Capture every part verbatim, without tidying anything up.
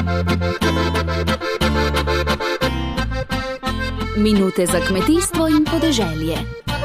Minute za kmetijstvo in podeželje.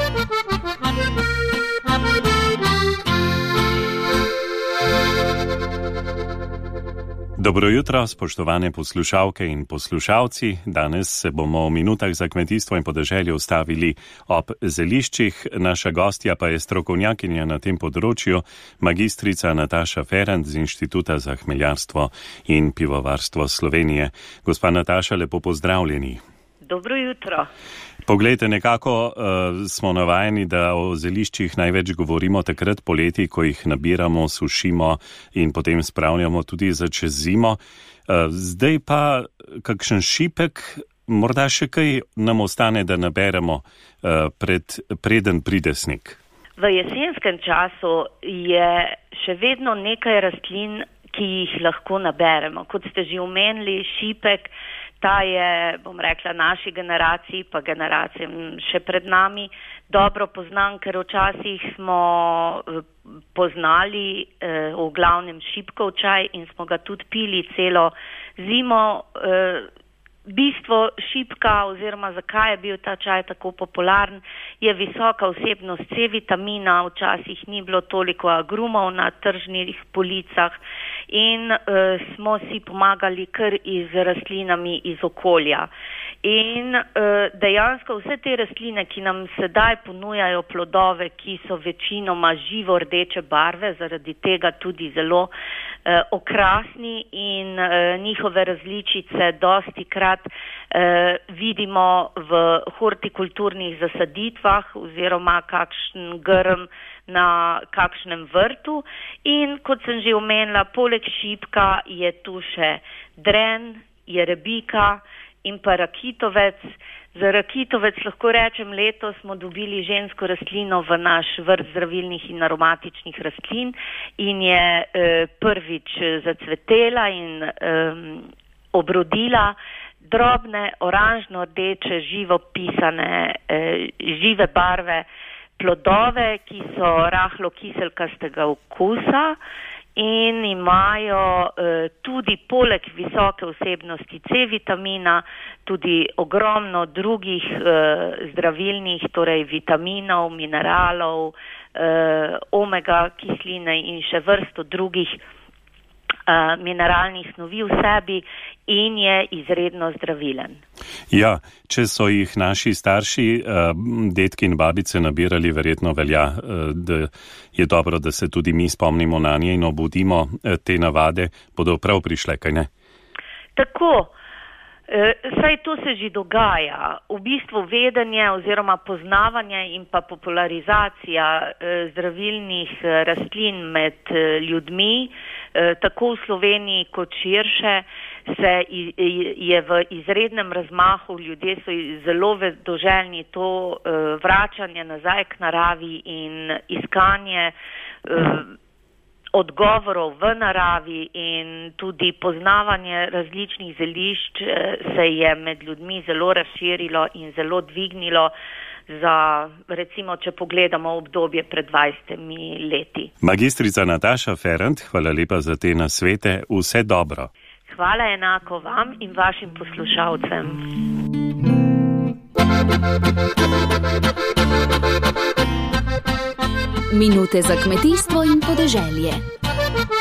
Dobro jutro, spoštovane poslušalke in poslušalci. Danes se bomo v minutah za kmetijstvo in podeželje ustavili ob zeliščih. Naša gostja pa je strokovnjakinja na tem področju, magistrica Nataša Ferent z Inštituta za hmeljarstvo in pivovarstvo Slovenije. Gospa Nataša, lepo pozdravljeni. Dobro jutro. Poglejte, nekako uh, smo navajeni, da o zeliščih največ govorimo takrat poleti, ko jih nabiramo, sušimo in potem spravljamo tudi za čez zimo. Uh, zdaj pa kakšen šipek, morda še kaj nam ostane, da naberemo uh, pred, preden pride sneg. V jesenskem času je še vedno nekaj rastlin, ki jih lahko naberemo. Kot ste že omenili, šipek, ta je, bom rekla, naši generaciji, pa generacijam še pred nami dobro poznan, ker včasih smo poznali eh, v glavnem šipkov čaj in smo ga tudi pili celo zimo. Eh, bistvo šipka oziroma zakaj je bil ta čaj tako popularen, je visoka vsebnost C vitamina, včasih ni bilo toliko agrumov na tržnih policah in uh, smo si pomagali kar iz rastlinami iz okolja. In uh, dejansko vse te rastline, ki nam sedaj ponujajo plodove, ki so večinoma živo rdeče barve, zaradi tega tudi zelo uh, okrasni in uh, njihove različice dosti krat uh, vidimo v hortikulturnih zasaditvah oziroma kakšen grm na kakšnem vrtu. In kot sem že omenila, poleg šipka je tu še dren, jerebika in pa rakitovec. Za rakitovec lahko rečem, letos smo dobili žensko rastlino v naš vrt zdravilnih in aromatičnih rastlin in je e, prvič zacvetela in e, obrodila drobne, oranžno-rdeče, živo pisane, e, žive barve plodove, ki so rahlo kiselkastega okusa in imajo eh, tudi poleg visoke vsebnosti C vitamina tudi ogromno drugih eh, zdravilnih, torej vitaminov, mineralov, eh, omega kisline in še vrsto drugih eh, mineralnih snovi v sebi in je izredno zdravilen. Ja, če so jih naši starši, detki in babice nabirali, verjetno velja, da je dobro, da se tudi mi spomnimo na nje in obudimo te navade, bodo prav prišle, kaj ne? Tako, saj to se že dogaja. V bistvu vedenje oziroma poznavanje in pa popularizacija zdravilnih rastlin med ljudmi, tako v Sloveniji kot širše, se je v izrednem razmahu, ljudje so zelo vedoželjni, to vračanje nazaj k naravi in iskanje odgovorov v naravi in tudi poznavanje različnih zelišč se je med ljudmi zelo razširilo in zelo dvignilo za, recimo, če pogledamo obdobje pred dvajsetimi leti. Magistrica Nataša Ferent, hvala lepa za te nasvete, vse dobro. Hvala enako vam in vašim poslušalcem. Minute za kmetijstvo in podeželje.